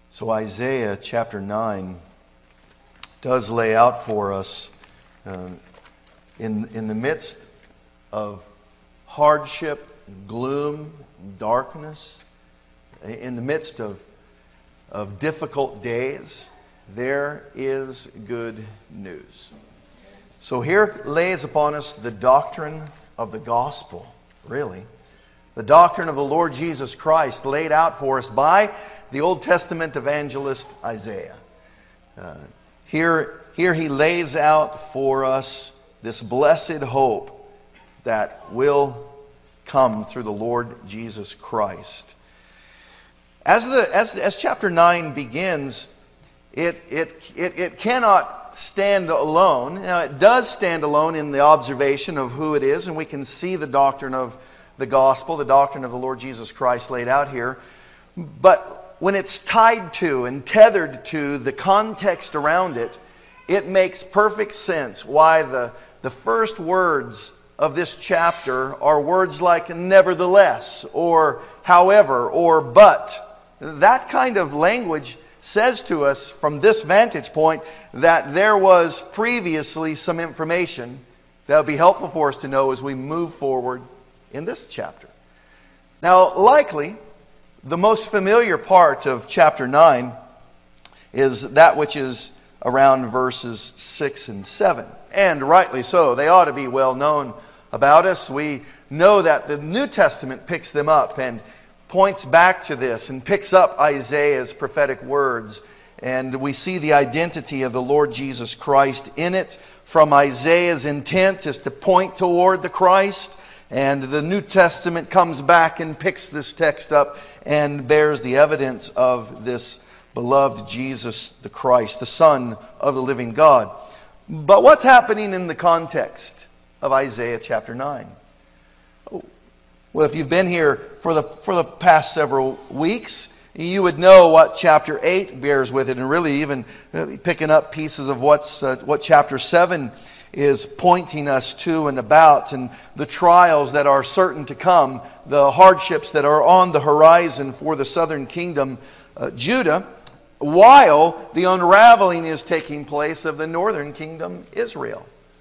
So Isaiah chapter 9 does lay out for us in the midst of hardship, gloom, darkness, in the midst of difficult days, there is good news. So here lays upon us the doctrine of the gospel, really. The doctrine of the Lord Jesus Christ laid out for us by the Old Testament evangelist Isaiah. Here he lays out for us this blessed hope that will come through the Lord Jesus Christ. As chapter 9 begins, it cannot stand alone. Now, it does stand alone in the observation of who it is, and we can see the doctrine of the gospel, the doctrine of the Lord Jesus Christ laid out here. But when it's tied to and tethered to the context around it, it makes perfect sense why the first words of this chapter are words like nevertheless, or however, or but. That kind of language says to us from this vantage point that there was previously some information that would be helpful for us to know as we move forward in this chapter. Now, likely, the most familiar part of chapter 9 is that which is around verses 6 and 7. And rightly so. They ought to be well known about us. We know that the New Testament picks them up and points back to this and picks up Isaiah's prophetic words. And we see the identity of the Lord Jesus Christ in it. From Isaiah's intent is to point toward the Christ. And the New Testament comes back and picks this text up and bears the evidence of this beloved Jesus the Christ, the Son of the living God. But what's happening in the context of Isaiah chapter 9? Well, if you've been here for the past several weeks, you would know what chapter 8 bears with it, and really even picking up pieces of what chapter 7 is pointing us to and about, and the trials that are certain to come, the hardships that are on the horizon for the southern kingdom, Judah, while the unraveling is taking place of the northern kingdom, Israel.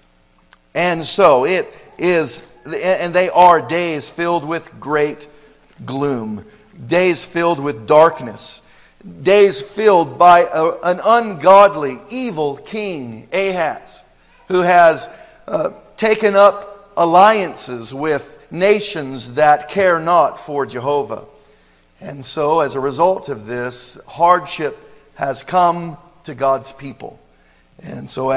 And so it is, and they are days filled with great gloom, days filled with darkness, days filled by an ungodly, evil king, Ahaz, who has taken up alliances with nations that care not for Jehovah. And so, as a result of this, hardship has come to God's people. And so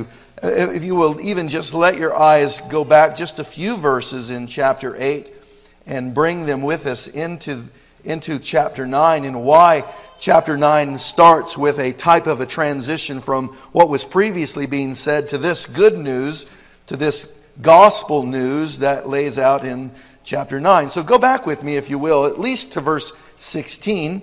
if you will even just let your eyes go back just a few verses in chapter 8 and bring them with us into chapter 9, and why chapter 9 starts with a type of a transition from what was previously being said to this good news, to this gospel news that lays out in chapter 9. So go back with me, if you will, at least to verse 16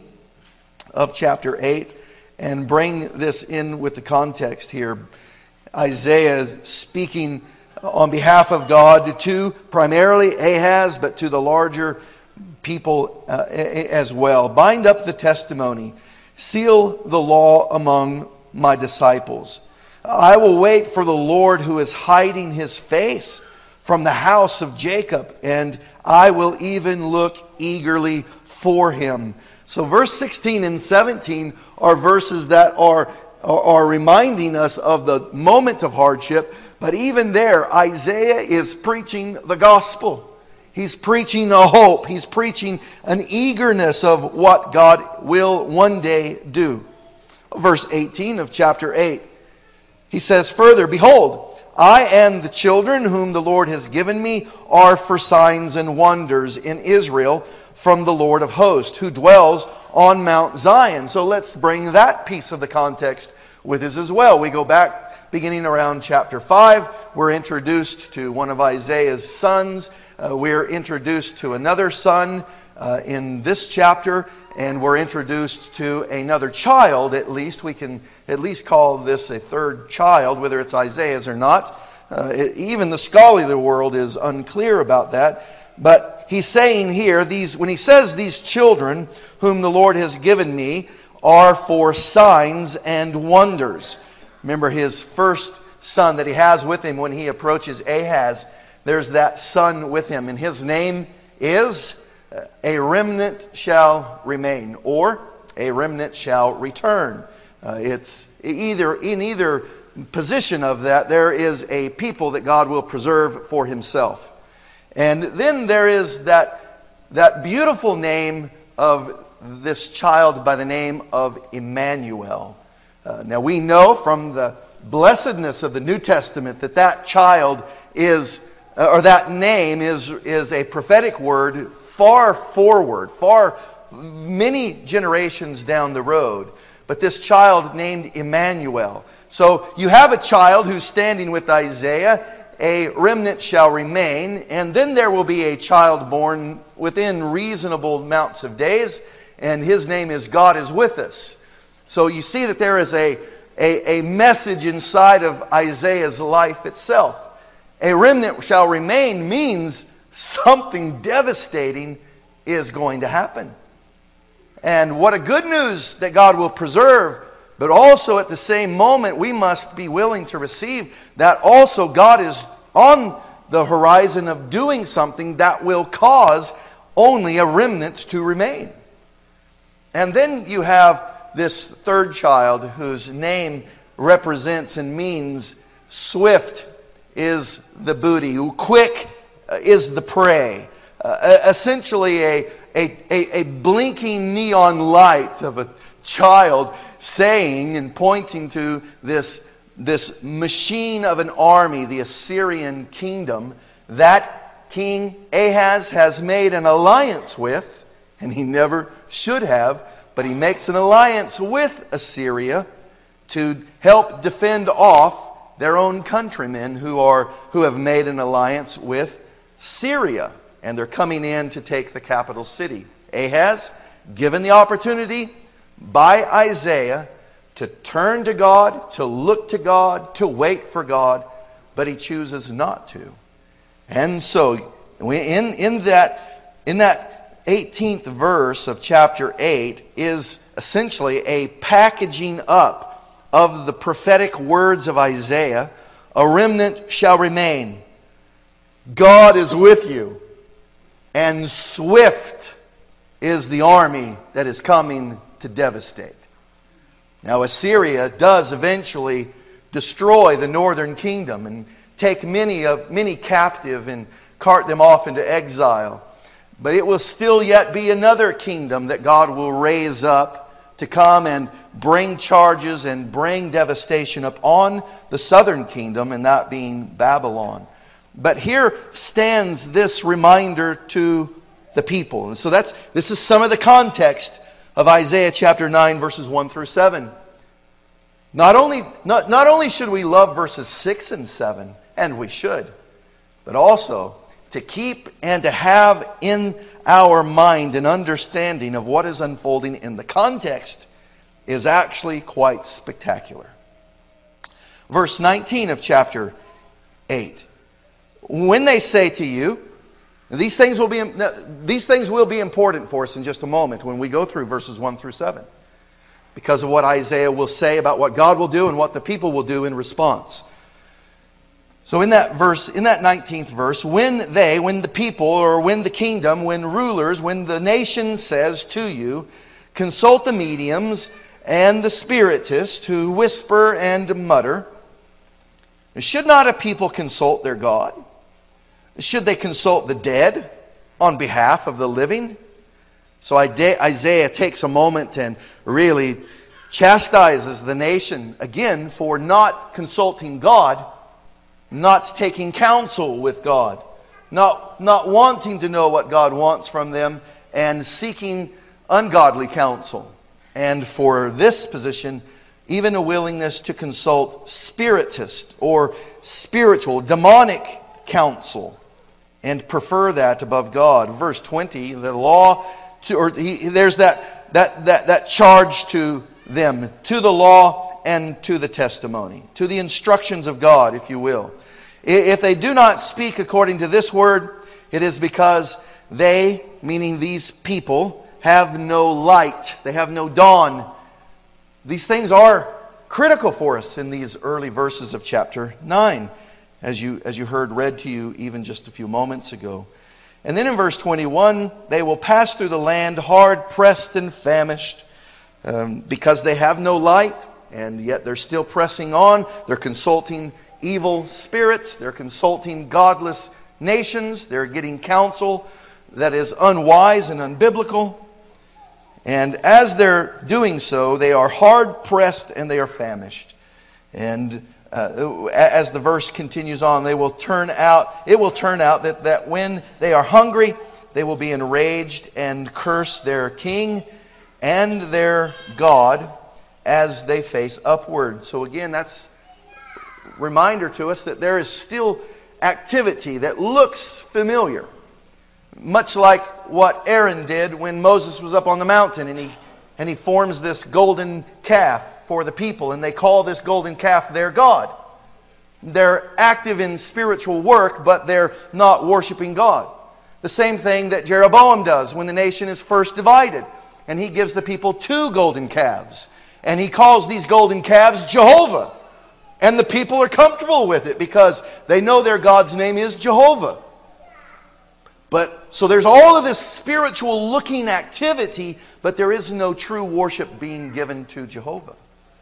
of chapter 8, and bring this in with the context here. Isaiah is speaking on behalf of God to primarily Ahaz, but to the larger people as well. Bind up the testimony. Seal the law among my disciples. I will wait for the Lord who is hiding his face from the house of Jacob, and I will even look eagerly for him. So verse 16 and 17 are verses that are reminding us of the moment of hardship. But even there, Isaiah is preaching the gospel. He's preaching a hope. He's preaching an eagerness of what God will one day do. Verse 18 of chapter 8. He says further, "Behold, I and the children whom the Lord has given me are for signs and wonders in Israel from the Lord of hosts, who dwells on Mount Zion." So let's bring that piece of the context with us as well. We go back beginning around chapter 5. We're introduced to one of Isaiah's sons. We're introduced to another son in this chapter. And we're introduced to another child, at least. We can at least call this a third child, whether it's Isaiah's or not. Even the scholarly world is unclear about that. But he's saying here, when he says these children whom the Lord has given me are for signs and wonders. Remember his first son that he has with him when he approaches Ahaz. There's that son with him, and his name is a remnant shall remain, or a remnant shall return. It's either in either position of that, there is a people that God will preserve for himself. And then there is that beautiful name of this child by the name of Emmanuel. Now we know from the blessedness of the New Testament that child is, or that name is a prophetic word far forward, far many generations down the road. But this child named Emmanuel. So you have a child who's standing with Isaiah, a remnant shall remain, and then there will be a child born within reasonable amounts of days, and his name is God is with us. So you see that there is a message inside of Isaiah's life itself. A remnant shall remain means something devastating is going to happen. And what a good news that God will preserve, but also at the same moment we must be willing to receive that also God is on the horizon of doing something that will cause only a remnant to remain. And then you have this third child whose name represents and means swift is the booty, quick is the prey. Essentially a blinking neon light of a child saying and pointing to this machine of an army, the Assyrian kingdom, that King Ahaz has made an alliance with, and he never should have, but he makes an alliance with Assyria to help defend off their own countrymen who have made an alliance with Syria. And they're coming in to take the capital city. Ahaz, given the opportunity by Isaiah to turn to God, to look to God, to wait for God, but he chooses not to. And so, in that 18th verse of chapter 8 is essentially a packaging up of the prophetic words of Isaiah. A remnant shall remain. God is with you. And swift is the army that is coming to devastate. Now Assyria does eventually destroy the northern kingdom and take many captive and cart them off into exile. But it will still yet be another kingdom that God will raise up to come and bring charges and bring devastation upon the southern kingdom, and that being Babylon. But here stands this reminder to the people. And so this is some of the context of Isaiah chapter 9 verses 1 through 7. Not only should we love verses 6 and 7, and we should, but also to keep and to have in our mind an understanding of what is unfolding in the context is actually quite spectacular. Verse 19 of chapter 8. When they say to you, these things will be important for us in just a moment when we go through verses 1 through 7. Because of what Isaiah will say about what God will do and what the people will do in response. So in that 19th verse, when the people, or when the kingdom, when rulers, when the nation says to you, consult the mediums and the spiritists who whisper and mutter, should not a people consult their God? Should they consult the dead on behalf of the living? So Isaiah takes a moment and really chastises the nation again for not consulting God, not taking counsel with God, not wanting to know what God wants from them, and seeking ungodly counsel. And for this position, even a willingness to consult spiritist or spiritual, demonic counsel, and prefer that above God. Verse 20, the law, there's that charge to them, to the law and to the testimony, to the instructions of God, if you will. If they do not speak according to this word, it is because they, meaning these people, have no light. They have no dawn. These things are critical for us in these early verses of chapter 9, as you heard read to you even just a few moments ago. And then in verse 21, they will pass through the land hard pressed and famished, because they have no light, and yet they're still pressing on. They're consulting evil spirits. They're consulting godless nations. They're getting counsel that is unwise and unbiblical. And as they're doing so, they are hard pressed and they are famished. And as the verse continues on, it will turn out that when they are hungry, they will be enraged and curse their king and their God as they face upward. So again, that's a reminder to us that there is still activity that looks familiar. Much like what Aaron did when Moses was up on the mountain and he forms this golden calf for the people, and they call this golden calf their God. They're active in spiritual work, but they're not worshiping God. The same thing that Jeroboam does when the nation is first divided, and he gives the people 2 golden calves, and he calls these golden calves Jehovah. And the people are comfortable with it because they know their God's name is Jehovah. So there's all of this spiritual looking activity, but there is no true worship being given to Jehovah.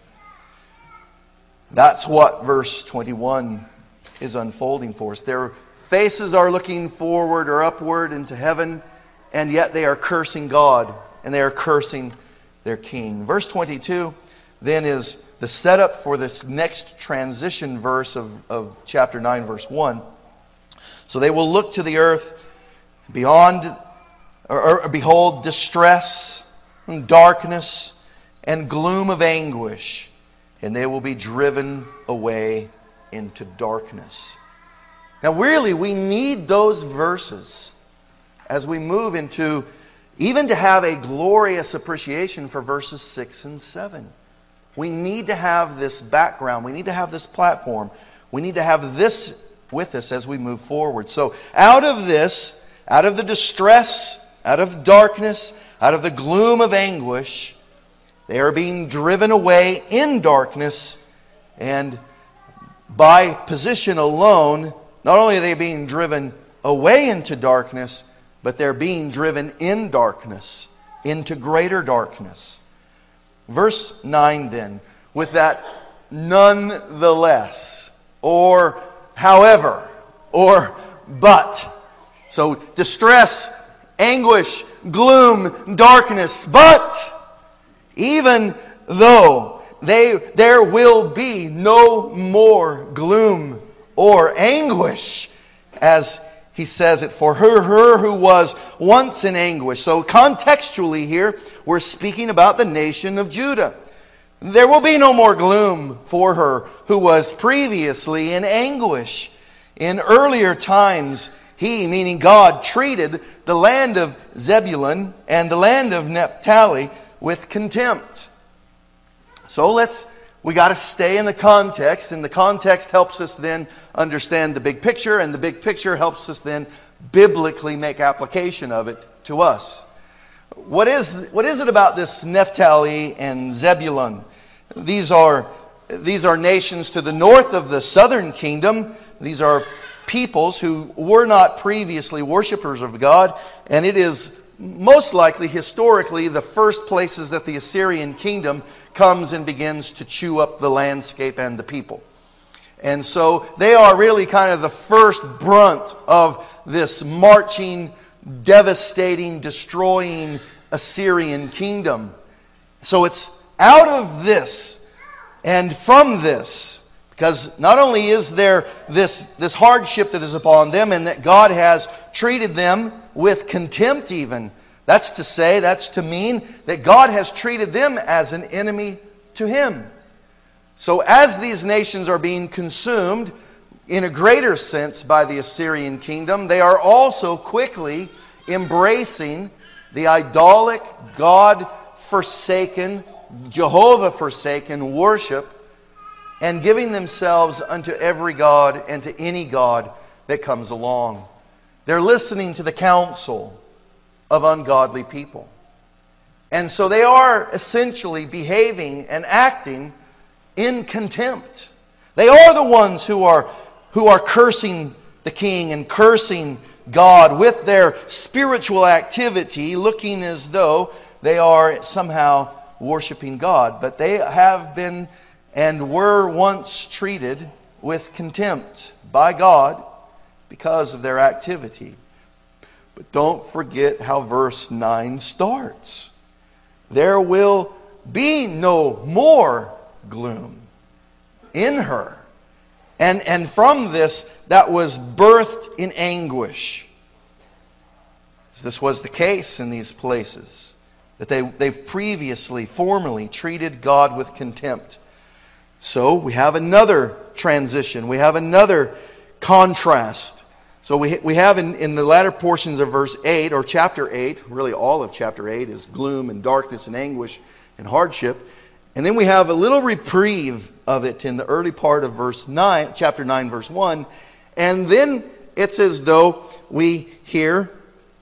That's what verse 21 is unfolding for us. Their faces are looking forward or upward into heaven, and yet they are cursing God, and they are cursing their king. Verse 22 then is the setup for this next transition verse of chapter 9, verse 1. So they will look to the earth behold distress and darkness and gloom of anguish, and they will be driven away into darkness. Now really, we need those verses as we move into, even to have a glorious appreciation for verses 6 and 7. We need to have this background. We need to have this platform. We need to have this with us as we move forward. So out of this, out of the distress, out of the darkness, out of the gloom of anguish, they are being driven away in darkness. And by position alone, not only are they being driven away into darkness, but they're being driven in darkness, into greater darkness. Verse 9 then, with that nonetheless, or however, or but. So distress, anguish, gloom, darkness, but even though there will be no more gloom or anguish, as he says it, for her who was once in anguish. So contextually here, we're speaking about the nation of Judah. There will be no more gloom for her who was previously in anguish. In earlier times, He, meaning God, treated the land of Zebulun and the land of Naphtali with contempt. So we got to stay in the context, and the context helps us then understand the big picture, and the big picture helps us then biblically make application of it to us. What is it about this Naphtali and Zebulun? These are nations to the north of the southern kingdom. These are peoples who were not previously worshipers of God, and it is most likely historically the first places that the Assyrian kingdom comes and begins to chew up the landscape and the people. And so they are really kind of the first brunt of this marching, devastating, destroying Assyrian kingdom. So it's out of this and from this, because not only is there this hardship that is upon them, and that God has treated them with contempt even. That's to mean that God has treated them as an enemy to Him. So as these nations are being consumed in a greater sense by the Assyrian kingdom, they are also quickly embracing the idolic, God-forsaken, Jehovah-forsaken worship, and giving themselves unto every god and to any god that comes along. They're listening to the counsel of ungodly people. And so they are essentially behaving and acting in contempt. They are the ones who are cursing the king and cursing God with their spiritual activity, looking as though they are somehow worshiping God. But they have been and were once treated with contempt by God because of their activity. But don't forget how verse 9 starts. There will be no more gloom in her. And from this, that was birthed in anguish. This was the case in these places, that they've previously, formerly treated God with contempt. So we have another transition. We have another contrast. So we have in the latter portions of verse 8, or chapter 8, really all of chapter 8 is gloom and darkness and anguish and hardship. And then we have a little reprieve of it in the early part of verse 9, chapter 9, verse 1. And then it's as though we hear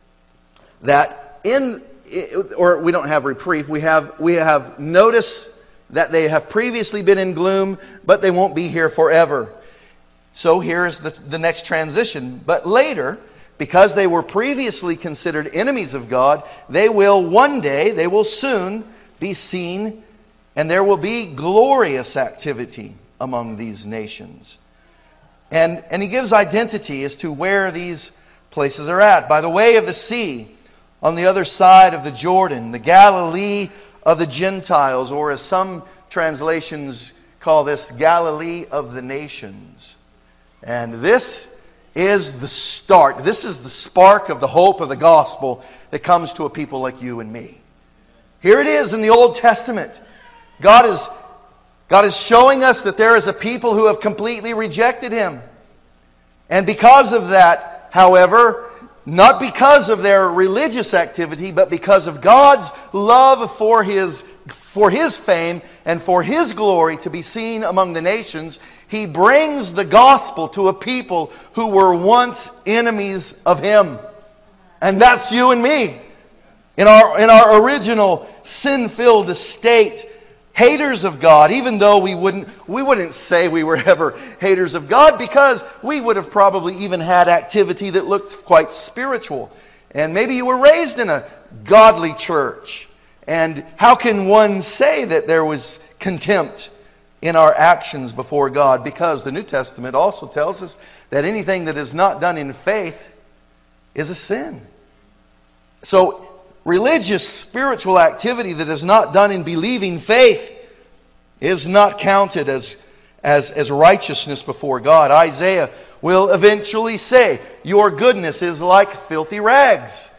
that or we don't have reprieve, we have notice that they have previously been in gloom, but they won't be here forever. So here is the next transition. But later, because they were previously considered enemies of God, they will soon be seen, and there will be glorious activity among these nations. And he gives identity as to where these places are at. By the way of the sea, on the other side of the Jordan, the Galilee of the Gentiles, or as some translations call this, Galilee of the nations. And this is the start. This is the spark of the hope of the gospel that comes to a people like you and me. Here it is in the Old Testament. God is showing us that there is a people who have completely rejected Him. And because of that, however, not because of their religious activity, but because of God's love for His fame and for His glory to be seen among the nations, He brings the gospel to a people who were once enemies of Him. And that's you and me. In our original sin-filled state, haters of God, even though we wouldn't say we were ever haters of God, because we would have probably even had activity that looked quite spiritual. And maybe you were raised in a godly church. And how can one say that there was contempt in our actions before God? Because the New Testament also tells us that anything that is not done in faith is a sin. So religious, spiritual activity that is not done in believing faith is not counted as righteousness before God. Isaiah will eventually say, "Your goodness is like filthy rags."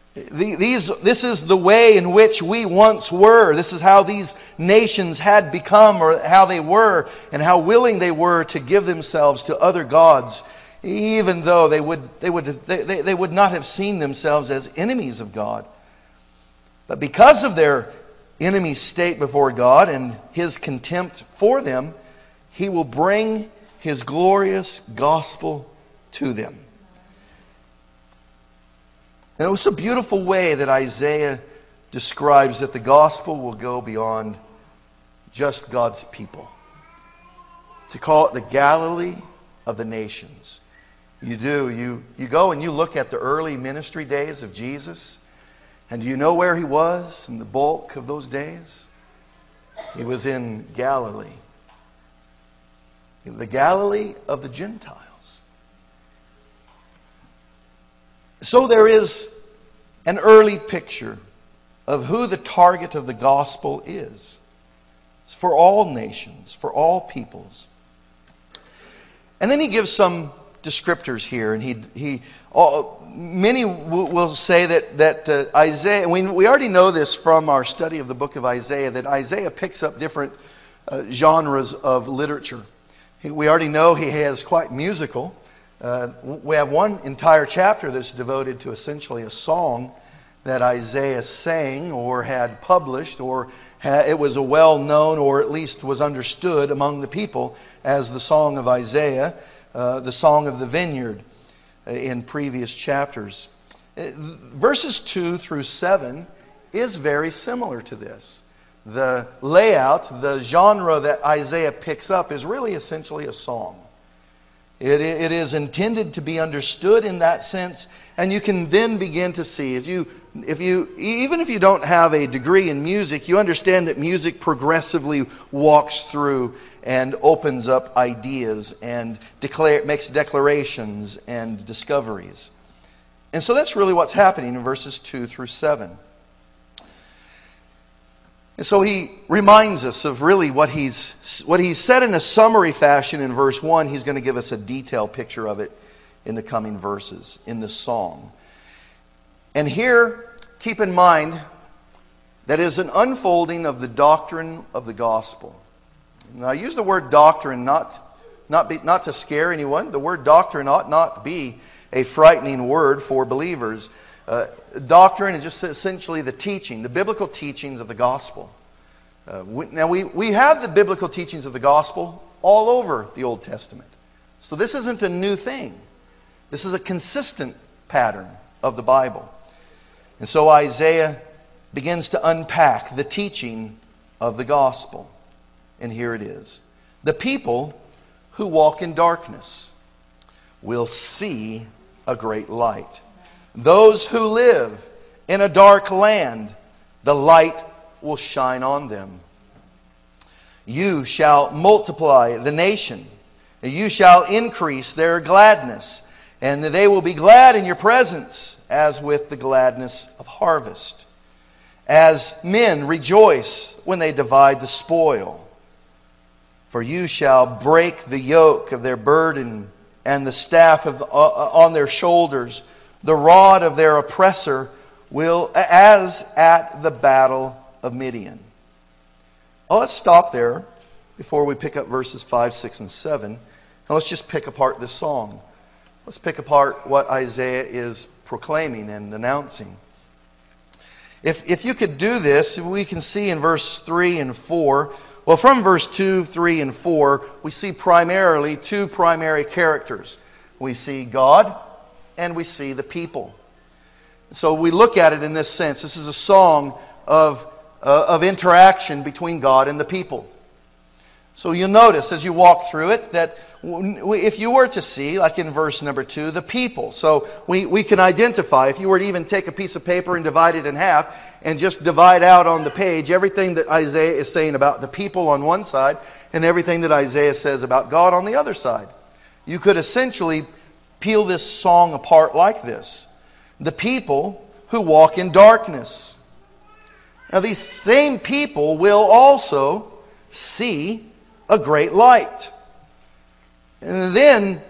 This is the way in which we once were. This is how these nations had become, or how they were, and how willing they were to give themselves to other gods, even though they would not have seen themselves as enemies of God. But because of their enemy state before God and His contempt for them, He will bring His glorious gospel to them. And it was a beautiful way that Isaiah describes that the gospel will go beyond just God's people. To call it the Galilee of the nations. You go and you look at the early ministry days of Jesus. And do you know where He was in the bulk of those days? He was in Galilee. The Galilee of the Gentiles. So there is an early picture of who the target of the gospel is. It's for all nations, for all peoples. And then he gives some descriptors here, and many will say that Isaiah. We already know this from our study of the book of Isaiah, that Isaiah picks up different genres of literature. We already know he has quite musical. We have one entire chapter that's devoted to essentially a song that Isaiah sang or had published, or it was a well-known, or at least was understood among the people as the Song of Isaiah, the Song of the Vineyard in previous chapters. Verses 2 through 7 is very similar to this. The layout, the genre that Isaiah picks up is really essentially a song. It is intended to be understood in that sense, and you can then begin to see, even if you don't have a degree in music, you understand that music progressively walks through and opens up ideas and makes declarations and discoveries. And so that's really what's happening in verses 2 through 7. And so he reminds us of really what he's said in a summary fashion in verse 1. He's going to give us a detailed picture of it in the coming verses, in the song. And here, keep in mind, that is an unfolding of the doctrine of the gospel. Now, I use the word doctrine not to scare anyone. The word doctrine ought not be a frightening word for believers. Doctrine is just essentially the teaching, the biblical teachings of the gospel. We have the biblical teachings of the gospel all over the Old Testament. So this isn't a new thing. This is a consistent pattern of the Bible. And so Isaiah begins to unpack the teaching of the gospel. And here it is. The people who walk in darkness will see a great light. Those who live in a dark land, the light will shine on them. You shall multiply the nation. You shall increase their gladness. And they will be glad in your presence, as with the gladness of harvest. As men rejoice when they divide the spoil. For you shall break the yoke of their burden and the staff on their shoulders. The rod of their oppressor will, as at the battle of Midian. Well, let's stop there before we pick up verses 5, 6, and 7. And let's just pick apart this song. Let's pick apart what Isaiah is proclaiming and announcing. If you could do this, we can see in verse 3 and 4. Well, from verse 2, 3, and 4, we see primarily two primary characters. We see God and we see the people. So we look at it in this sense. This is a song of interaction between God and the people. So you'll notice as you walk through it that if you were to see, like in verse number 2, the people. So we can identify, if you were to even take a piece of paper and divide it in half and just divide out on the page everything that Isaiah is saying about the people on one side and everything that Isaiah says about God on the other side. You could essentially peel this song apart like this. The people who walk in darkness. Now these same people will also see a great light. And then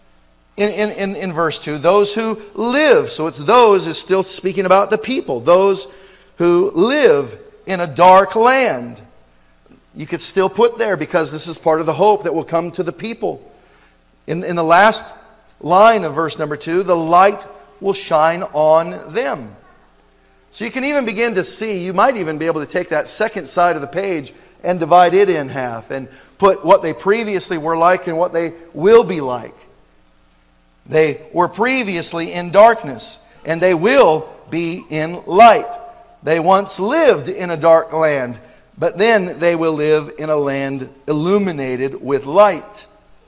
in verse 2, those who live. So it's those is still speaking about the people. Those who live in a dark land. You could still put there because this is part of the hope that will come to the people. In the last line of verse number 2, the light will shine on them. So you can even begin to see, you might even be able to take that second side of the page and divide it in half and put what they previously were like and what they will be like. They were previously in darkness and they will be in light. They once lived in a dark land, but then they will live in a land illuminated with light.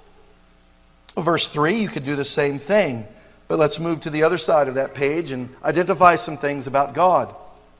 Verse 3, you could do the same thing. But let's move to the other side of that page and identify some things about God.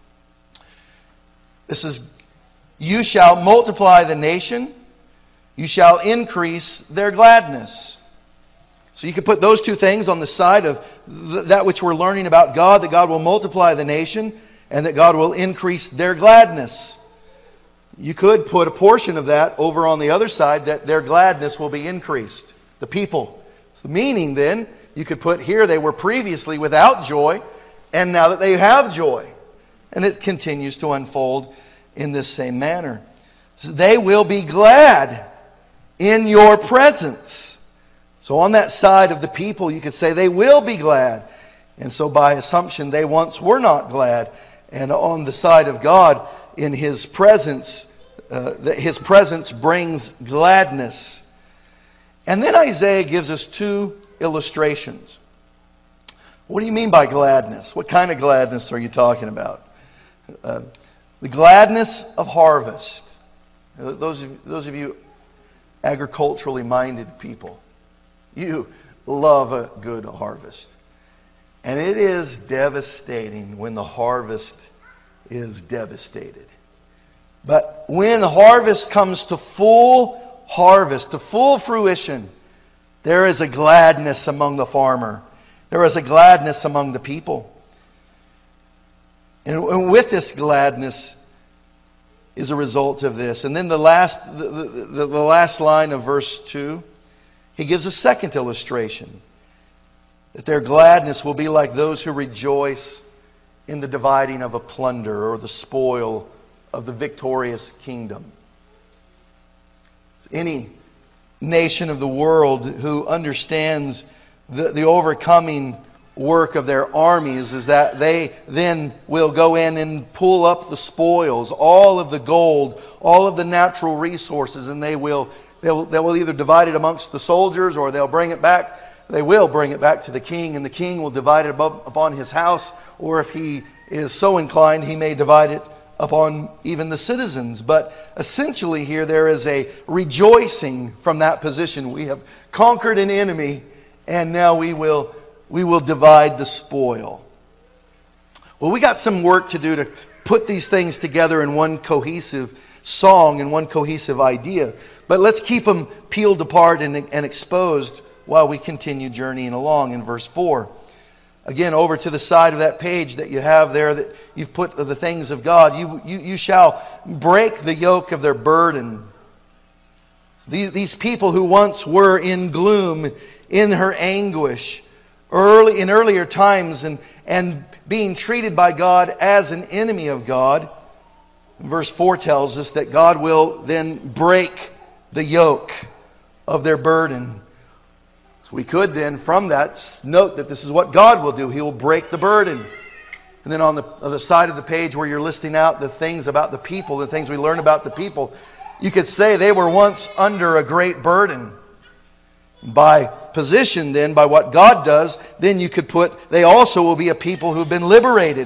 This is, you shall multiply the nation. You shall increase their gladness. So you could put those two things on the side of that which we're learning about God, that God will multiply the nation and that God will increase their gladness. You could put a portion of that over on the other side, that their gladness will be increased. The people. So meaning then, you could put here they were previously without joy, and now that they have joy. And it continues to unfold in this same manner. So they will be glad in your presence. So on that side of the people, you could say they will be glad. And so by assumption, they once were not glad. And on the side of God, in His presence, His presence brings gladness. And then Isaiah gives us two illustrations. What do you mean by gladness? What kind of gladness are you talking about? The gladness of harvest. Those of you agriculturally minded people, you love a good harvest. And it is devastating when the harvest is devastated. But when harvest comes to full harvest, to full fruition, there is a gladness among the farmer. There is a gladness among the people. And with this gladness is a result of this. And then the last line of verse 2, he gives a second illustration. That their gladness will be like those who rejoice in the dividing of a plunder or the spoil of the victorious kingdom. Any nation of the world who understands the overcoming work of their armies is that they then will go in and pull up the spoils, all of the gold, all of the natural resources, and they will either divide it amongst the soldiers or they'll bring it back. They will bring it back to the king, and the king will divide it upon his house, or if he is so inclined, he may divide it upon even the citizens. But essentially here there is a rejoicing from that position. We have conquered an enemy, and now we will divide the spoil. Well, we got some work to do to put these things together in one cohesive song and one cohesive idea. But let's keep them peeled apart and exposed while we continue journeying along in verse 4. Again, over to the side of that page that you have there that you've put the things of God. You shall break the yoke of their burden. These people who once were in gloom, in her anguish, in earlier times, and being treated by God as an enemy of God. Verse 4 tells us that God will then break the yoke of their burden. We could then, from that, note that this is what God will do. He will break the burden. And then on the side of the page where you're listing out the things about the people, the things we learn about the people, you could say they were once under a great burden. By position then, by what God does, then you could put, they also will be a people who've been liberated.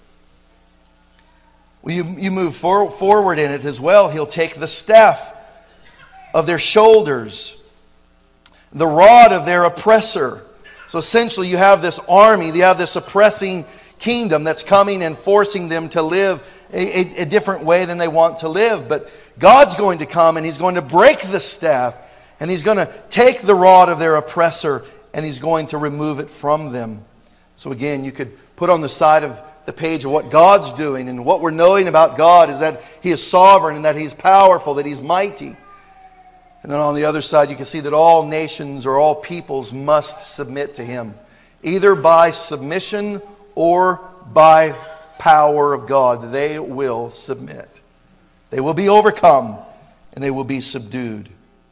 Well, you move forward in it as well. He'll take the staff of their shoulders, the rod of their oppressor. So essentially you have this army, you have this oppressing kingdom that's coming and forcing them to live a different way than they want to live. But God's going to come and He's going to break the staff, and He's going to take the rod of their oppressor, and He's going to remove it from them. So again, you could put on the side of the page of what God's doing, and what we're knowing about God is that He is sovereign and that He's powerful, that He's mighty. And then on the other side, you can see that all nations or all peoples must submit to Him, either by submission or by power of God. They will submit. They will be overcome and they will be subdued.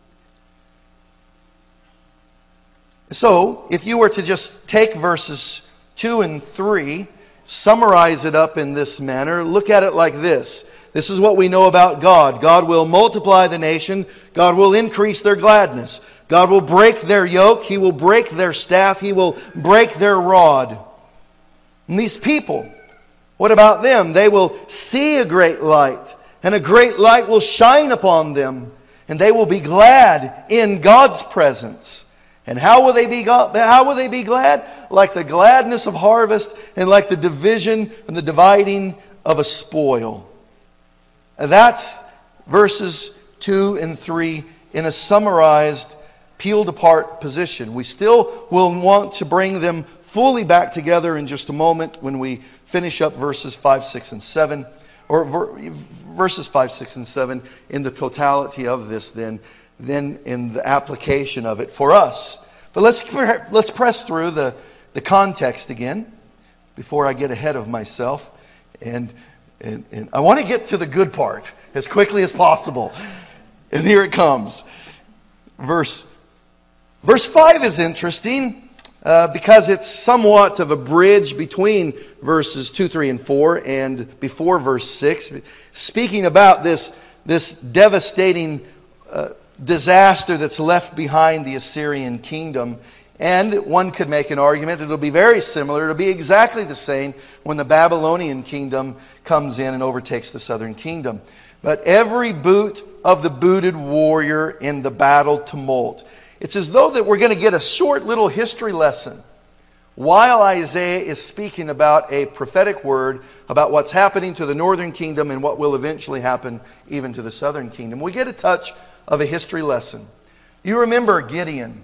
So, if you were to just take verses 2 and 3, summarize it up in this manner, look at it like this. This is what we know about God. God will multiply the nation. God will increase their gladness. God will break their yoke. He will break their staff. He will break their rod. And these people, what about them? They will see a great light, and a great light will shine upon them, and they will be glad in God's presence. And how will they be glad? Like the gladness of harvest, and like the division and the dividing of a spoil. And that's verses 2 and 3 in a summarized, peeled apart position. We still will want to bring them fully back together in just a moment when we finish up verses 5, 6, and 7. Or verses 5, 6, and 7 in the totality of this then in the application of it for us. But let's press through the context again before I get ahead of myself. And I want to get to the good part as quickly as possible. And here it comes. Verse 5 is interesting because it's somewhat of a bridge between verses 2, 3, and 4 and before verse 6. Speaking about this devastating disaster that's left behind the Assyrian kingdom And one could make an argument it'll be very similar. It'll be exactly the same when the Babylonian kingdom comes in and overtakes the southern kingdom. But every boot of the booted warrior in the battle tumult. It's as though that we're going to get a short little history lesson while Isaiah is speaking about a prophetic word about what's happening to the northern kingdom and what will eventually happen even to the southern kingdom. We get a touch of a history lesson. You remember Gideon.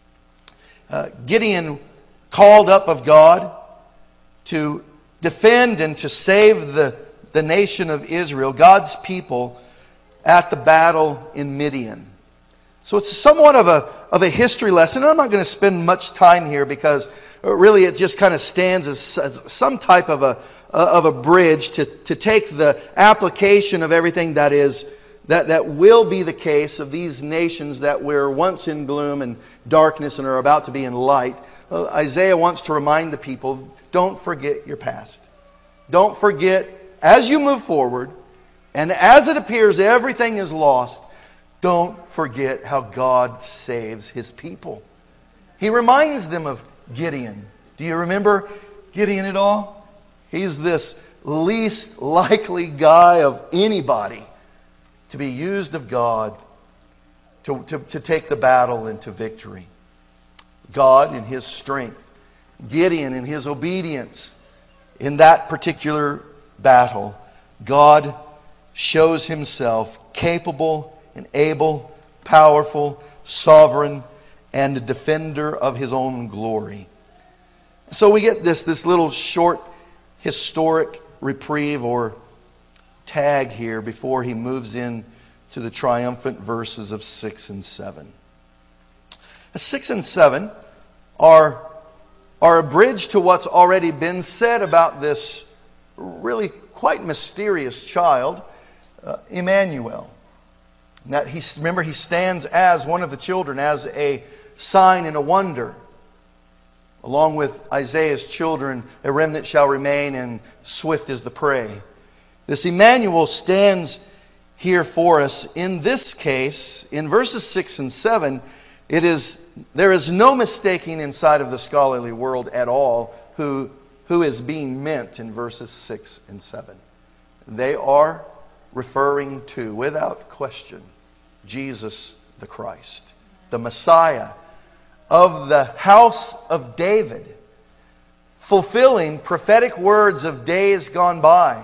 Gideon called up of God to defend and to save the nation of Israel, God's people, at the battle in Midian. So it's somewhat of a history lesson. I'm not going to spend much time here because really it just kind of stands as some type of a bridge to take the application of everything that will be the case of these nations that were once in gloom and darkness and are about to be in light. Isaiah wants to remind the people, don't forget your past. Don't forget, as you move forward, and as it appears everything is lost, don't forget how God saves His people. He reminds them of Gideon. Do you remember Gideon at all? He's this least likely guy of anybody to be used of God to take the battle into victory. God in His strength, Gideon in his obedience in that particular battle, God shows Himself capable and able, powerful, sovereign, and a defender of His own glory. So we get this little short historic reprieve or tag here before he moves in to the triumphant verses of 6 and 7. 6 and 7 are a bridge to what's already been said about this really quite mysterious child, Emmanuel. That he stands as one of the children, as a sign and a wonder. Along with Isaiah's children, a remnant shall remain, and swift is the prey. This Emmanuel stands here for us. In this case, in verses 6 and 7, there is no mistaking inside of the scholarly world at all who is being meant in verses 6 and 7. They are referring to, without question, Jesus the Christ, the Messiah of the house of David, fulfilling prophetic words of days gone by,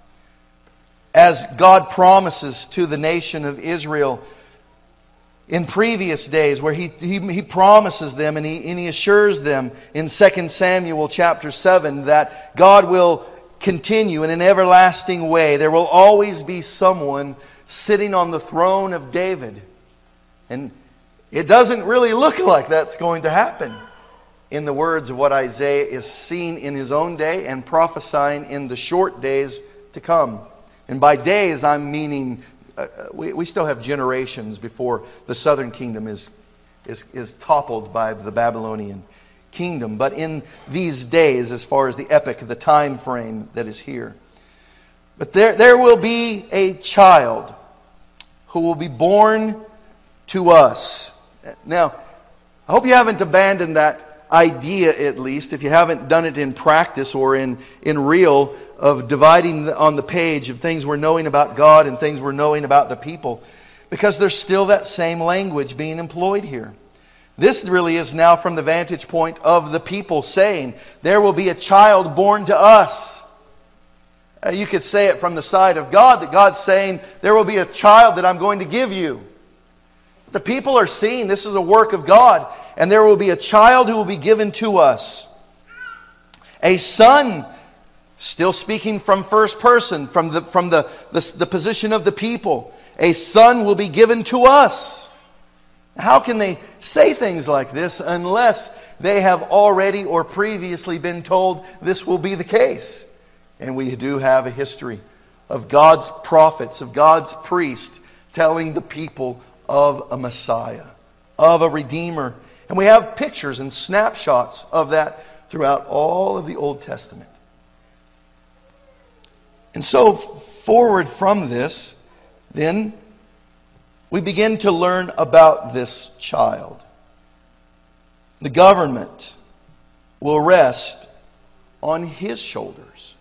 as God promises to the nation of Israel in previous days, where He promises them and He assures them in 2 Samuel chapter 7 that God will continue in an everlasting way. There will always be someone sitting on the throne of David. And it doesn't really look like that's going to happen in the words of what Isaiah is seeing in his own day and prophesying in the short days to come. And by days, I'm meaning we still have generations before the southern kingdom is toppled by the Babylonian kingdom. But in these days, as far as the epoch, the time frame that is here. But there will be a child who will be born to us. Now, I hope you haven't abandoned that idea, at least, if you haven't done it in practice or in real, of dividing on the page of things we're knowing about God and things we're knowing about the people. Because there's still that same language being employed here. This really is now from the vantage point of the people saying, there will be a child born to us. You could say it from the side of God, that God's saying, there will be a child that I'm going to give you. The people are seeing this is a work of God, and there will be a child who will be given to us. A son, still speaking from first person, from the position of the people. A son will be given to us. How can they say things like this unless they have already or previously been told this will be the case? And we do have a history of God's prophets, of God's priests, telling the people of a Messiah, of a Redeemer. And we have pictures and snapshots of that throughout all of the Old Testament. And so, forward from this, then, we begin to learn about this child. The government will rest on His shoulders.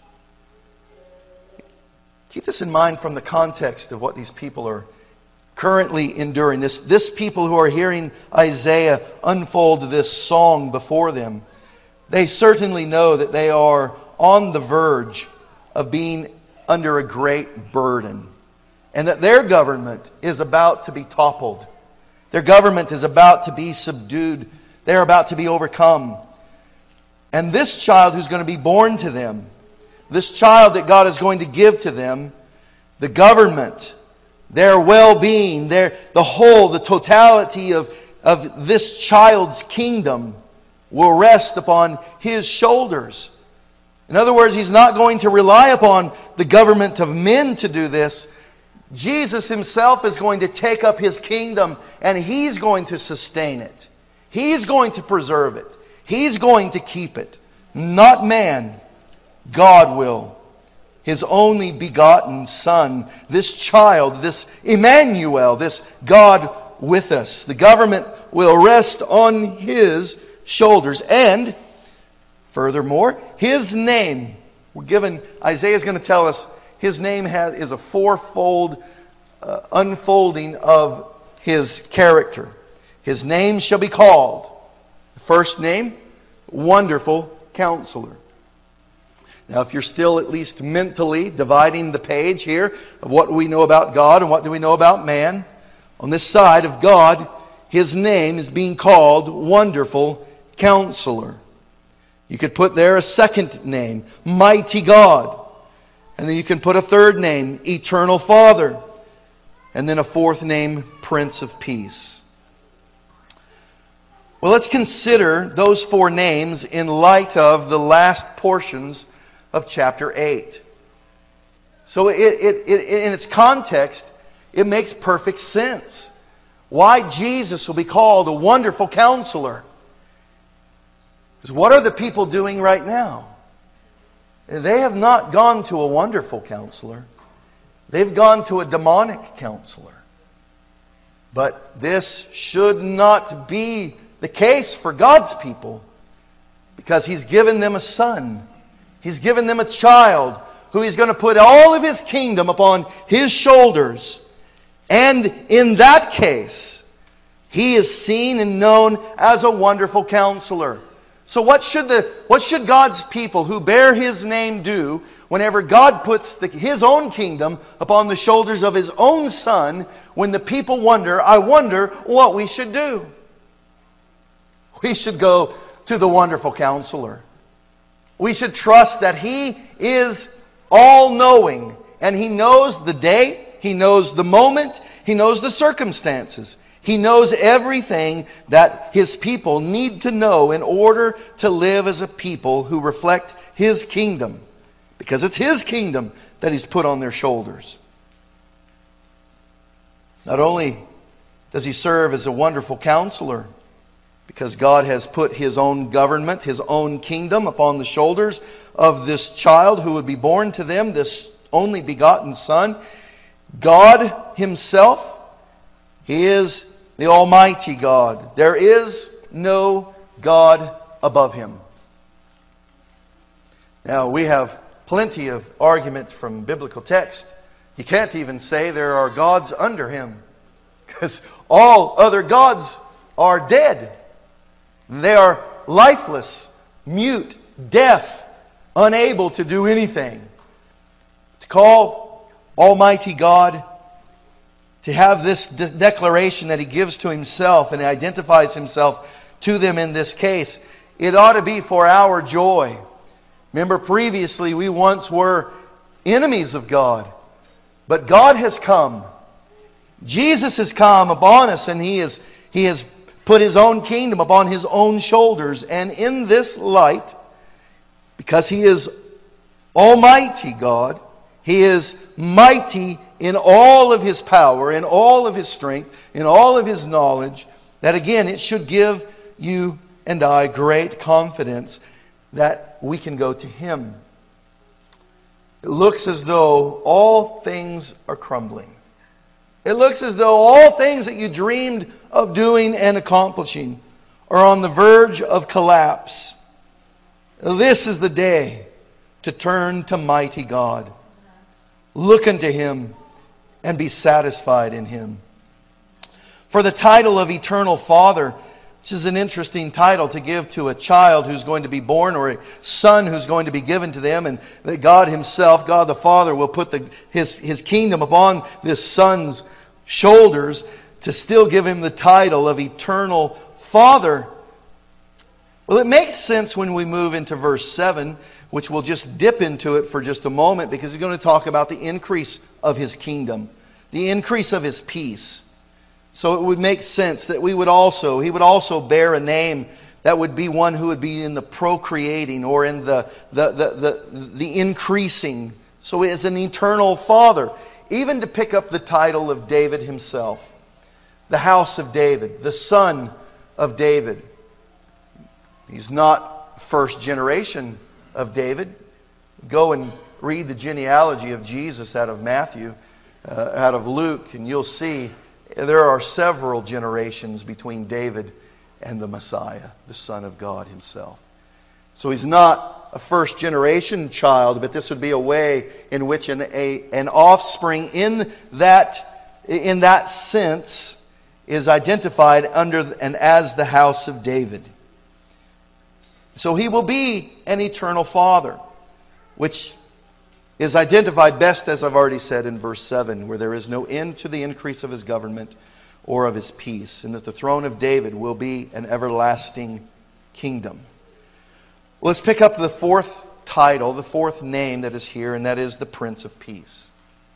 Keep this in mind from the context of what these people are currently enduring. This people who are hearing Isaiah unfold this song before them, they certainly know that they are on the verge of being under a great burden, and that their government is about to be toppled. Their government is about to be subdued. They're about to be overcome. And this child who's going to be born to them, this child that God is going to give to them, the government, their well-being, the totality of this child's kingdom will rest upon His shoulders. In other words, He's not going to rely upon the government of men to do this. Jesus Himself is going to take up His kingdom, and He's going to sustain it. He's going to preserve it. He's going to keep it. Not man. God will. His only begotten Son, this child, this Emmanuel, this God with us. The government will rest on His shoulders. And, furthermore, His name, we're given, Isaiah is going to tell us, His name is a fourfold unfolding of His character. His name shall be called, first name, Wonderful Counselor. Now, if you're still at least mentally dividing the page here of what we know about God and what do we know about man, on this side of God, His name is being called Wonderful Counselor. You could put there a second name, Mighty God. And then you can put a third name, Eternal Father. And then a fourth name, Prince of Peace. Well, let's consider those four names in light of the last portions of chapter 8. So in its context, it makes perfect sense. Why Jesus will be called a Wonderful Counselor. Because what are the people doing right now? They have not gone to a wonderful counselor. They've gone to a demonic counselor. But this should not be the case for God's people, because He's given them a son. He's given them a child who He's going to put all of His kingdom upon His shoulders. And in that case, He is seen and known as a wonderful counselor. So what should God's people who bear His name do whenever God puts His own kingdom upon the shoulders of His own Son, when the people wonder, I wonder what we should do? We should go to the Wonderful Counselor. We should trust that He is all-knowing, and He knows the day, He knows the moment, He knows the circumstances. He knows everything that His people need to know in order to live as a people who reflect His kingdom. Because it's His kingdom that He's put on their shoulders. Not only does He serve as a wonderful counselor, because God has put His own government, His own kingdom upon the shoulders of this child who would be born to them, this only begotten Son. God Himself, He is the Almighty God. There is no God above Him. Now, we have plenty of argument from biblical text. You can't even say there are gods under Him, because all other gods are dead. They are lifeless, mute, deaf, unable to do anything. To call Almighty God, to have this declaration that He gives to Himself and identifies Himself to them in this case, it ought to be for our joy. Remember, previously we once were enemies of God, but God has come. Jesus has come upon us, and He has put His own kingdom upon His own shoulders. And in this light, because He is Almighty God, He is mighty in all of His power, in all of His strength, in all of His knowledge, that again, it should give you and I great confidence that we can go to Him. It looks as though all things are crumbling. It looks as though all things that you dreamed of doing and accomplishing are on the verge of collapse, this is the day to turn to mighty God. Look unto Him and be satisfied in Him. For the title of Eternal Father, which is an interesting title to give to a child who's going to be born or a son who's going to be given to them, and that God Himself, God the Father, will put His kingdom upon this son's shoulders to still give him the title of Eternal Father. Well, it makes sense when we move into verse 7, which we'll just dip into it for just a moment, because he's going to talk about the increase of His kingdom, the increase of His peace. So it would make sense that He would also bear a name that would be one who would be in the procreating or in the increasing. So He is an eternal Father. Even to pick up the title of David himself, the house of David, the son of David. He's not first generation of David. Go and read the genealogy of Jesus out of Matthew, out of Luke, and you'll see there are several generations between David and the Messiah, the Son of God Himself. So He's not a first generation child, but this would be a way in which an offspring in that sense is identified under and as the house of David. So He will be an eternal Father, which is identified best, as I've already said, in verse 7, where there is no end to the increase of His government or of His peace, and that the throne of David will be an everlasting kingdom. Let's pick up the fourth title, the fourth name that is here, and that is the Prince of Peace.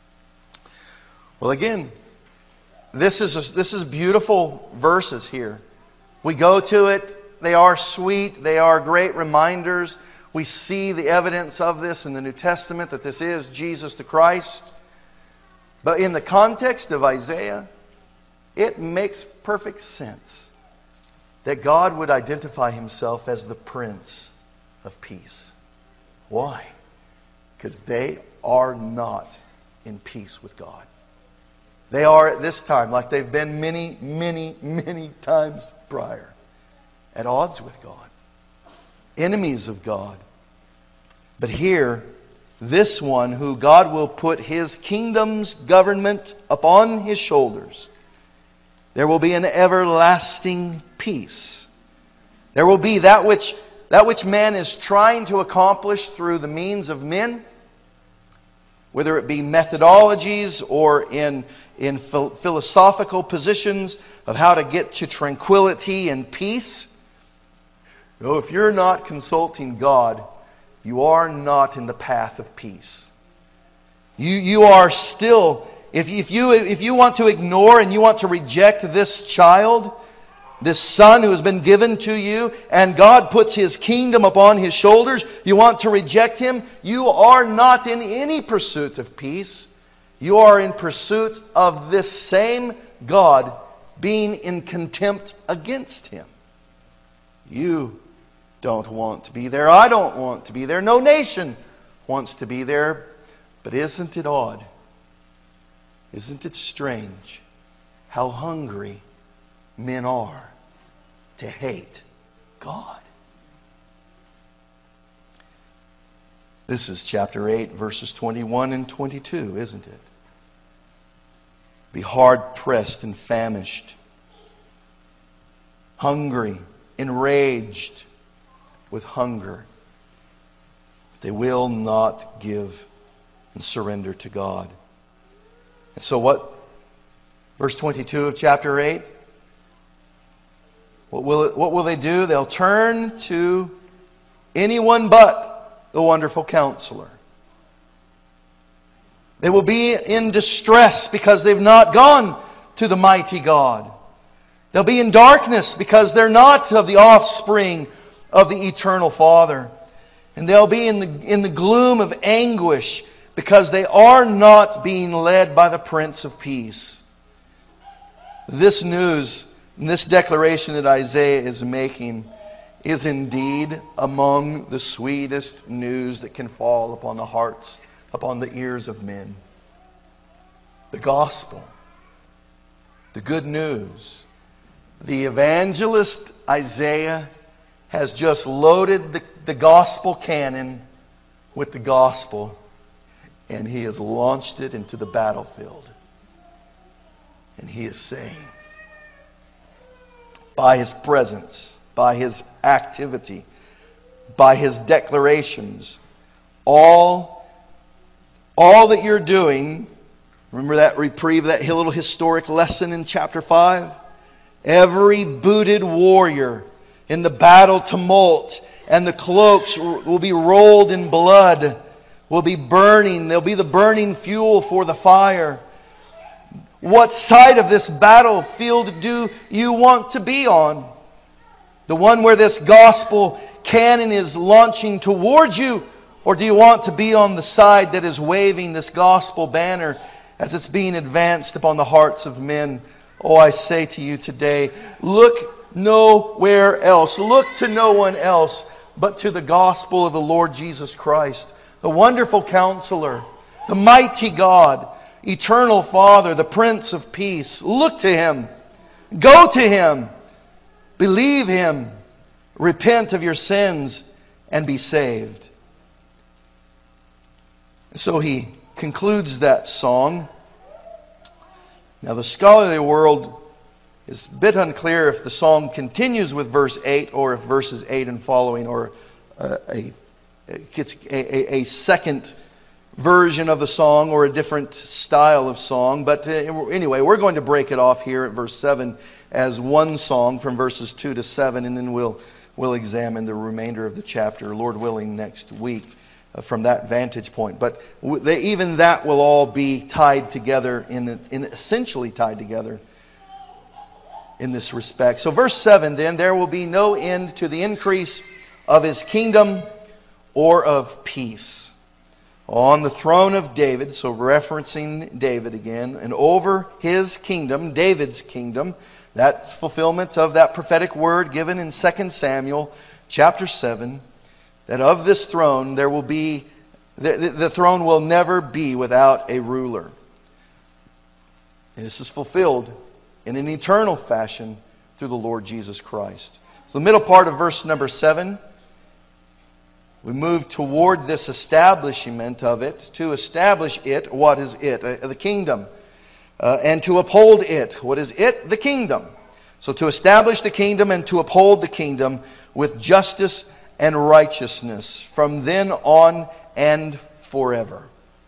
Well, again, this is beautiful verses here. We go to it. They are sweet. They are great reminders. We see the evidence of this in the New Testament, that this is Jesus the Christ. But in the context of Isaiah, it makes perfect sense that God would identify Himself as the Prince of Peace. Why? Because they are not in peace with God. They are at this time, like they've been many, many, many times prior, at odds with God, enemies of God. But here, this one who God will put His kingdom's government upon His shoulders, there will be an everlasting peace. There will be that which man is trying to accomplish through the means of men, whether it be methodologies or in philosophical positions of how to get to tranquility and peace. No, if you're not consulting God, you are not in the path of peace. You are still, if you want to ignore and you want to reject this child, this son who has been given to you, and God puts His kingdom upon His shoulders, you want to reject Him, you are not in any pursuit of peace. You are in pursuit of this same God being in contempt against Him. You don't want to be there. I don't want to be there. No nation wants to be there. But isn't it odd? Isn't it strange how hungry men are to hate God? This is chapter 8, verses 21 and 22, isn't it? Be hard-pressed and famished, hungry, enraged with hunger. But they will not give and surrender to God. And so what? Verse 22 of chapter 8. What will they do? They'll turn to anyone but the Wonderful Counselor. They will be in distress because they've not gone to the mighty God. They'll be in darkness because they're not of the offspring of the eternal Father. And they'll be in the gloom of anguish because they are not being led by the Prince of Peace. This news, this declaration that Isaiah is making, is indeed among the sweetest news that can fall upon the hearts, upon the ears of men. The gospel, the good news, The evangelist Isaiah has just loaded the gospel cannon with the gospel, and he has launched it into the battlefield. And he is saying, by his presence, by his activity, by his declarations, all that you're doing, remember that reprieve, that little historic lesson in chapter 5? Every booted warrior in the battle tumult, and the cloaks will be rolled in blood, will be burning. They'll be the burning fuel for the fire. What side of this battlefield do you want to be on? The one where this gospel cannon is launching towards you? Or do you want to be on the side that is waving this gospel banner as it's being advanced upon the hearts of men? Oh, I say to you today, look nowhere else. Look to no one else but to the gospel of the Lord Jesus Christ, the wonderful Counselor, the mighty God, Eternal Father, the Prince of Peace. Look to Him. Go to Him. Believe Him. Repent of your sins and be saved. So he concludes that song. Now the scholarly world is a bit unclear if the song continues with verse 8 or if verses 8 and following or gets a second version of the song or a different style of song. But anyway, we're going to break it off here at verse 7 as one song from verses 2 to 7, and then we'll examine the remainder of the chapter, Lord willing, next week from that vantage point. But even that will all be tied together, essentially tied together in this respect. So verse 7 then, there will be no end to the increase of His kingdom or of peace. On the throne of David, so referencing David again, and over His kingdom, David's kingdom, that fulfillment of that prophetic word given in 2 Samuel chapter 7, that of this throne there will be, the throne will never be without a ruler. And this is fulfilled in an eternal fashion through the Lord Jesus Christ. So the middle part of verse number 7, we move toward this establishment of it. To establish it, what is it? The kingdom. And to uphold it. What is it? The kingdom. So to establish the kingdom and to uphold the kingdom with justice and righteousness from then on and forever.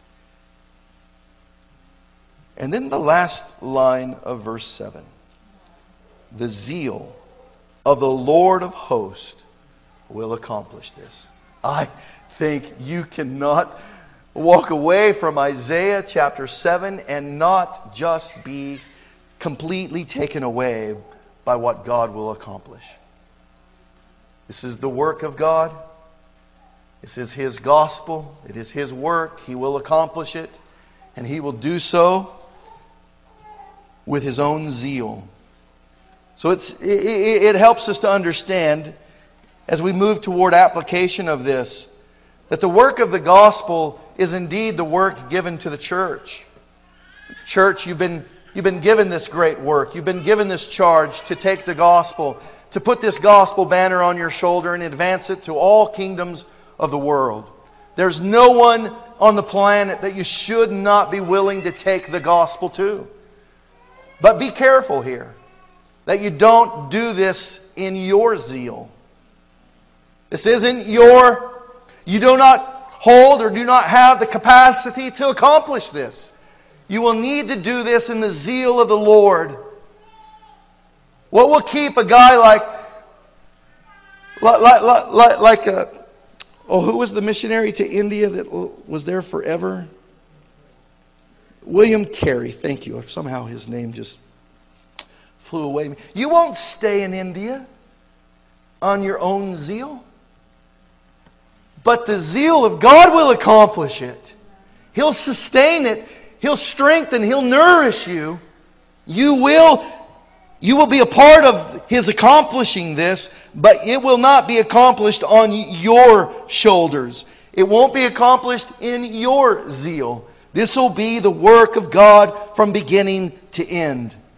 And then the last line of verse 7. The zeal of the Lord of hosts will accomplish this. I think you cannot walk away from Isaiah chapter 7 and not just be completely taken away by what God will accomplish. This is the work of God. This is His gospel. It is His work. He will accomplish it. And He will do so with His own zeal. So it helps us to understand, as we move toward application of this, that the work of the gospel is indeed the work given to the church. Church, you've been given this great work. You've been given this charge to take the gospel, to put this gospel banner on your shoulder and advance it to all kingdoms of the world. There's no one on the planet that you should not be willing to take the gospel to. But be careful here that you don't do this in your zeal. This isn't you do not hold or do not have the capacity to accomplish this. You will need to do this in the zeal of the Lord. What will keep a guy who was the missionary to India that was there forever? William Carey, thank you. Somehow his name just flew away. You won't stay in India on your own zeal. But the zeal of God will accomplish it. He'll sustain it. He'll strengthen. He'll nourish you. You will be a part of His accomplishing this, but it will not be accomplished on your shoulders. It won't be accomplished in your zeal. This will be the work of God from beginning to end.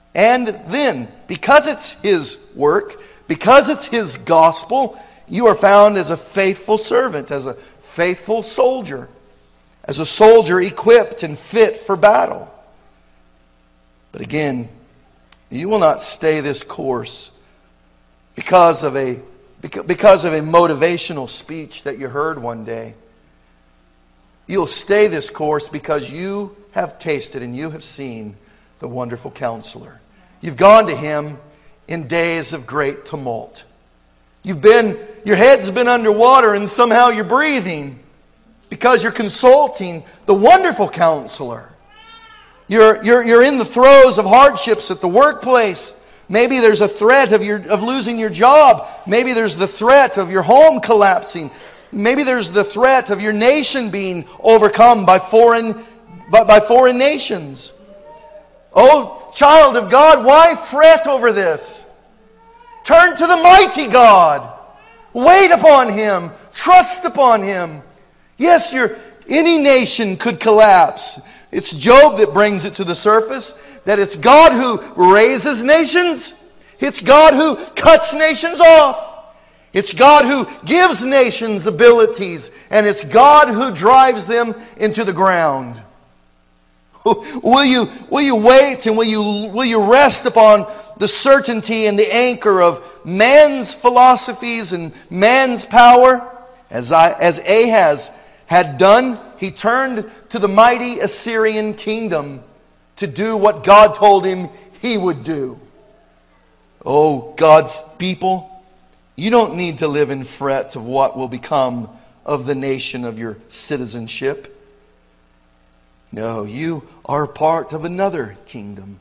And then, because it's His work, because it's His gospel, you are found as a faithful servant, as a faithful soldier, as a soldier equipped and fit for battle. But again, you will not stay this course because of a motivational speech that you heard one day. You'll stay this course because you have tasted and you have seen the wonderful Counselor. You've gone to Him in days of great tumult. Your head's been underwater and somehow you're breathing because you're consulting the wonderful Counselor. You're in the throes of hardships at the workplace. Maybe there's a threat of losing your job. Maybe there's the threat of your home collapsing. Maybe there's the threat of your nation being overcome by foreign nations. Oh, child of God, why fret over this? Turn to the mighty God. Wait upon Him. Trust upon Him. Yes, any nation could collapse. It's Job that brings it to the surface that it's God who raises nations. It's God who cuts nations off. It's God who gives nations abilities. And it's God who drives them into the ground. Will you wait and will you rest upon the certainty and the anchor of man's philosophies and man's power? As Ahaz had done, he turned to the mighty Assyrian kingdom to do what God told him he would do. Oh, God's people, you don't need to live in fret of what will become of the nation of your citizenship. No, you are part of another kingdom.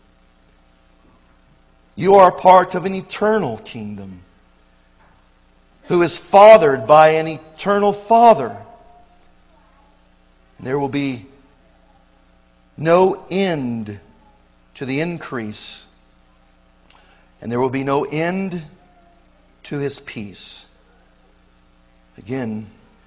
You are part of an eternal kingdom who is fathered by an eternal Father. And there will be no end to the increase. And there will be no end to His peace. Again,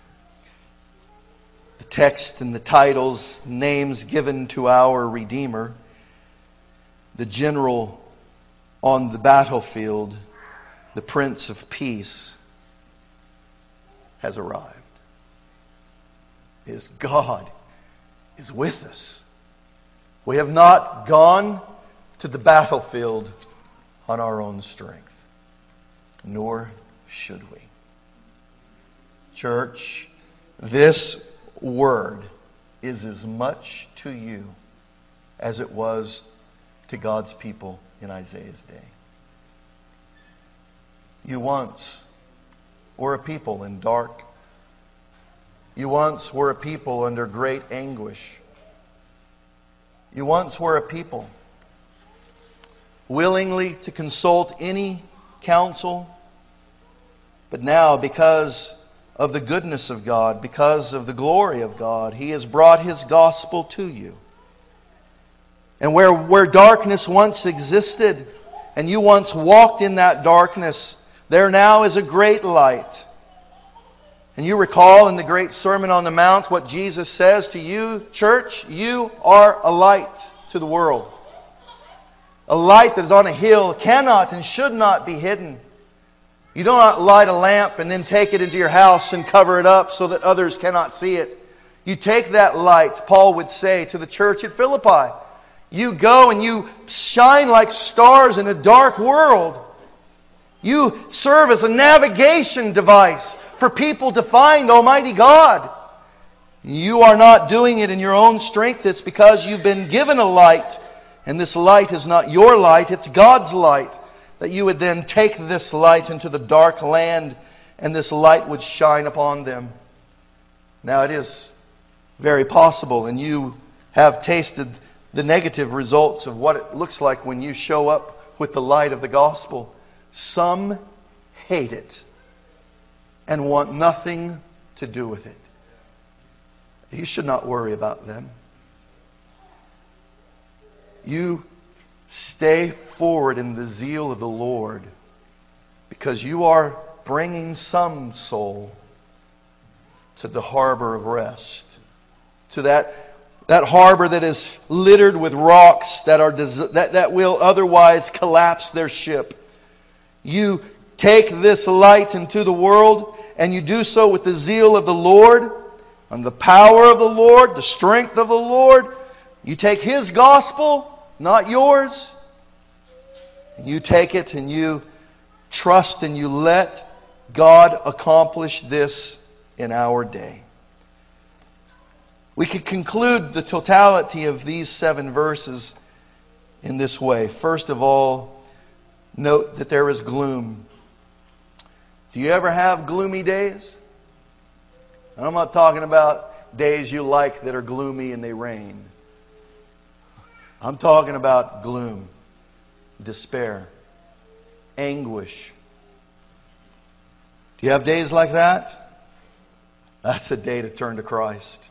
the text and the titles, names given to our Redeemer, the general on the battlefield, the Prince of Peace, has arrived. His God is with us. We have not gone to the battlefield on our own strength, nor should we. Church, this word is as much to you as it was to God's people in Isaiah's day. You once were a people in dark. You once were a people under great anguish. You once were a people willingly to consult any counsel, but now, because of the goodness of God, because of the glory of God, He has brought His gospel to you. And where darkness once existed, and you once walked in that darkness, there now is a great light. And you recall in the great Sermon on the Mount what Jesus says to you, church, you are a light to the world. A light that is on a hill cannot and should not be hidden. You do not light a lamp and then take it into your house and cover it up so that others cannot see it. You take that light, Paul would say to the church at Philippi. You go and you shine like stars in a dark world. You serve as a navigation device for people to find Almighty God. You are not doing it in your own strength. It's because you've been given a light. And this light is not your light, it's God's light. That you would then take this light into the dark land and this light would shine upon them. Now it is very possible, and you have tasted the negative results of what it looks like when you show up with the light of the gospel. Some hate it and want nothing to do with it. You should not worry about them. You stay forward in the zeal of the Lord, because you are bringing some soul to the harbor of rest, to that That harbor that is littered with rocks that will otherwise collapse their ship. You take this light into the world, and you do so with the zeal of the Lord and the power of the Lord, the strength of the Lord. You take His gospel, not yours. And you take it and you trust and you let God accomplish this in our day. We could conclude the totality of these 7 verses in this way. First of all, note that there is gloom. Do you ever have gloomy days? I'm not talking about days you like that are gloomy and they rain. I'm talking about gloom, despair, anguish. Do you have days like that? That's a day to turn to Christ.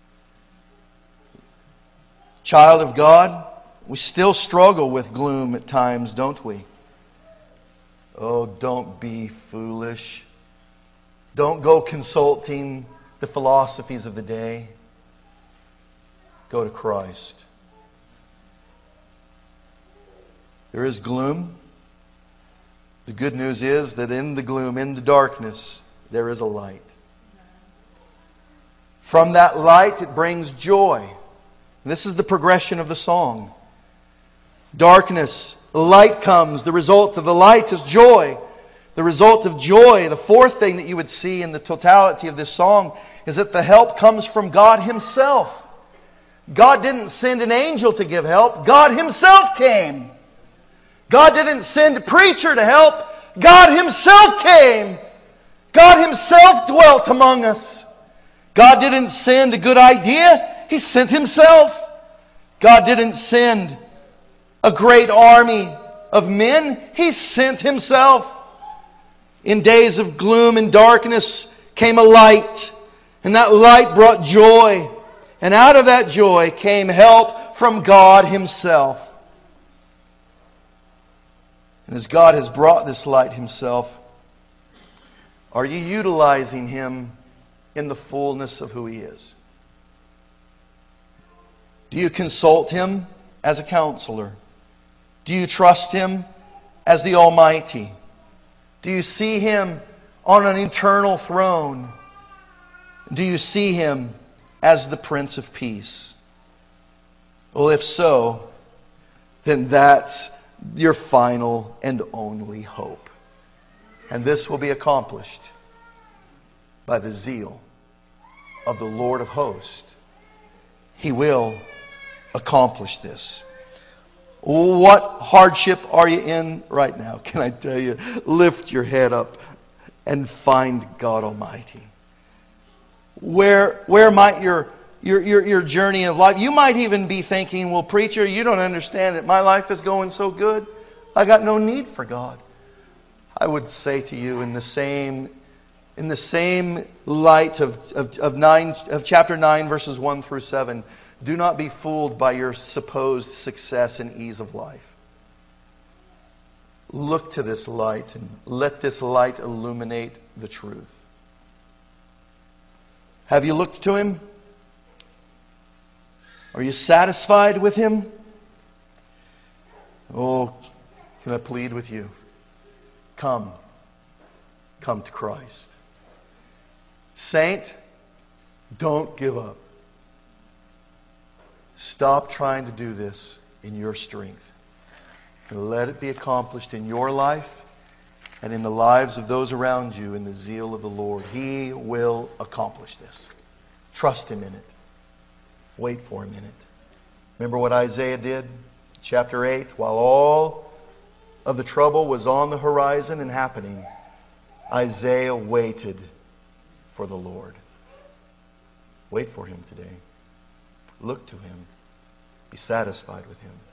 Child of God, we still struggle with gloom at times, don't we? Oh, don't be foolish. Don't go consulting the philosophies of the day. Go to Christ. There is gloom. The good news is that in the gloom, in the darkness, there is a light. From that light, it brings joy. This is the progression of the song. Darkness, light comes. The result of the light is joy. The result of joy, the fourth thing that you would see in the totality of this song, is that the help comes from God Himself. God didn't send an angel to give help. God Himself came. God didn't send a preacher to help. God Himself came. God Himself dwelt among us. God didn't send a good idea. He sent Himself. God didn't send a great army of men. He sent Himself. In days of gloom and darkness came a light. And that light brought joy. And out of that joy came help from God Himself. And as God has brought this light Himself, are you utilizing Him in the fullness of who He is? Do you consult Him as a counselor? Do you trust Him as the Almighty? Do you see Him on an eternal throne? Do you see Him as the Prince of Peace? Well, if so, then that's your final and only hope. And this will be accomplished by the zeal of the Lord of hosts. He will accomplish this. What hardship are you in right now? Can I tell you? Lift your head up and find God Almighty. Where might your journey of life? You might even be thinking, well, preacher, you don't understand that my life is going so good. I got no need for God. I would say to you in the same light of chapter 9, verses 1 through 7, do not be fooled by your supposed success and ease of life. Look to this light and let this light illuminate the truth. Have you looked to Him? Are you satisfied with Him? Oh, can I plead with you? Come to Christ. Saint, don't give up. Stop trying to do this in your strength. And let it be accomplished in your life and in the lives of those around you in the zeal of the Lord. He will accomplish this. Trust Him in it. Wait for Him in it. Remember what Isaiah did? Chapter 8, while all of the trouble was on the horizon and happening, Isaiah waited for the Lord. Wait for Him today. Look to Him. Be satisfied with Him.